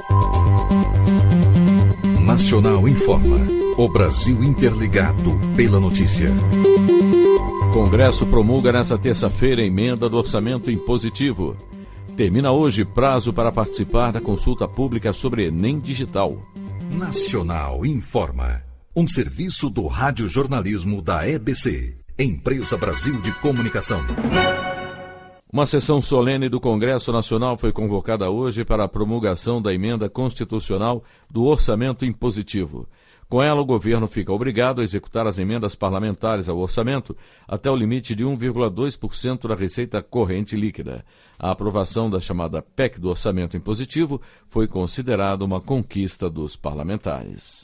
Nacional informa. O Brasil interligado pela notícia. Congresso promulga nesta terça-feira a emenda do orçamento impositivo. Termina hoje prazo para participar da consulta pública sobre Enem Digital. Nacional informa. Um serviço do radiojornalismo da EBC, Empresa Brasil de Comunicação. Uma sessão solene do Congresso Nacional foi convocada hoje para a promulgação da emenda constitucional do orçamento impositivo. Com ela, o governo fica obrigado a executar as emendas parlamentares ao orçamento até o limite de 1,2% da receita corrente líquida. A aprovação da chamada PEC do orçamento impositivo foi considerada uma conquista dos parlamentares.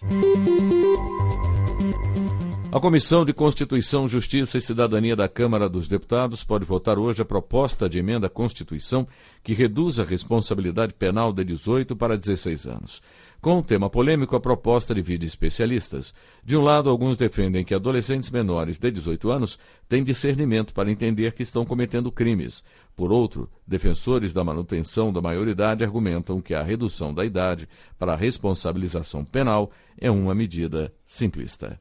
A Comissão de Constituição, Justiça e Cidadania da Câmara dos Deputados pode votar hoje a proposta de emenda à Constituição que reduz a responsabilidade penal de 18 para 16 anos. Com o tema polêmico, a proposta divide especialistas. De um lado, alguns defendem que adolescentes menores de 18 anos têm discernimento para entender que estão cometendo crimes. Por outro, defensores da manutenção da maioridade argumentam que a redução da idade para a responsabilização penal é uma medida simplista.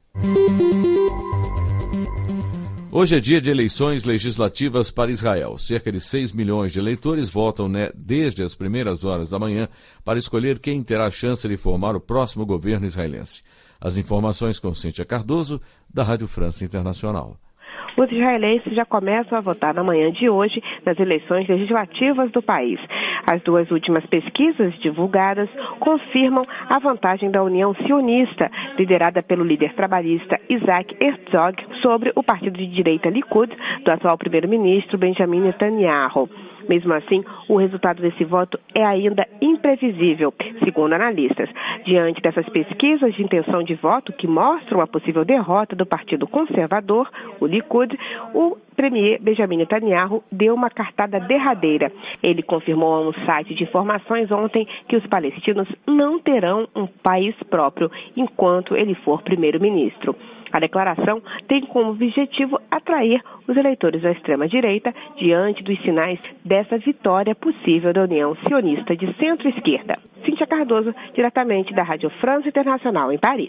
Hoje é dia de eleições legislativas para Israel. Cerca de 6 milhões de eleitores votam desde as primeiras horas da manhã para escolher quem terá a chance de formar o próximo governo israelense. As informações com Cíntia Cardoso, da Rádio França Internacional. Os israelenses já começam a votar na manhã de hoje nas eleições legislativas do país. As duas últimas pesquisas divulgadas confirmam a vantagem da União Sionista, liderada pelo líder trabalhista Isaac Herzog, sobre o partido de direita Likud, do atual primeiro-ministro Benjamin Netanyahu. Mesmo assim, o resultado desse voto é ainda imprevisível, segundo analistas. Diante dessas pesquisas de intenção de voto que mostram a possível derrota do Partido Conservador, o Likud, o premier Benjamin Netanyahu deu uma cartada derradeira. Ele confirmou a um site de informações ontem que os palestinos não terão um país próprio enquanto ele for primeiro-ministro. A declaração tem como objetivo atrair os eleitores da extrema-direita diante dos sinais dessa vitória possível da União Sionista de centro-esquerda. Cíntia Cardoso, diretamente da Rádio França Internacional, em Paris.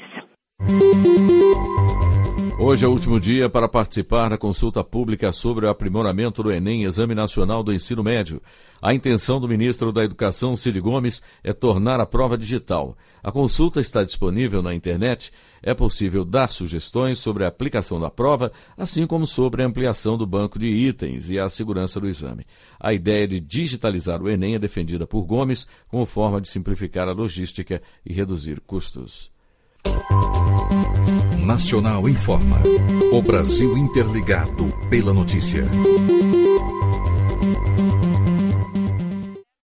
Hoje é o último dia para participar da consulta pública sobre o aprimoramento do Enem, Exame Nacional do Ensino Médio. A intenção do ministro da Educação, Cid Gomes, é tornar a prova digital. A consulta está disponível na internet. É possível dar sugestões sobre a aplicação da prova, assim como sobre a ampliação do banco de itens e a segurança do exame. A ideia de digitalizar o Enem é defendida por Gomes como forma de simplificar a logística e reduzir custos. Nacional informa. O Brasil interligado pela notícia.